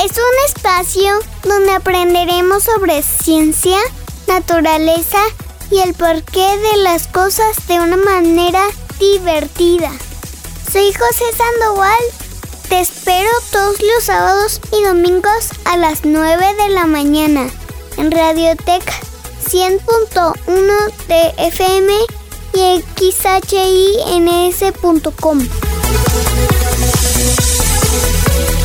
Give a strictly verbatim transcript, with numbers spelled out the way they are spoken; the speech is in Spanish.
es un espacio donde aprenderemos sobre ciencia, naturaleza y el porqué de las cosas de una manera divertida. Soy José Sandoval. Te espero todos los sábados y domingos a las nueve de la mañana en Radiotech cien punto uno de F M y X H I N S punto com.